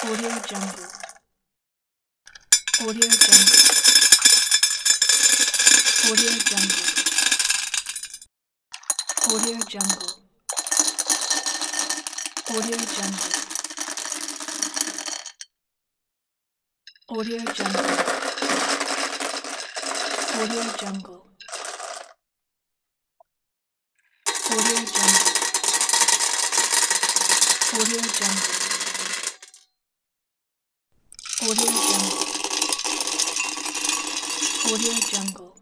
Audio Jungle. Audio Jungle. Audio Jungle. Audio Jungle. Audio Jungle. Audio Jungle. Audio Jungle. Audio Jungle. Audio Jungle. Audio Jungle. Audio Jungle.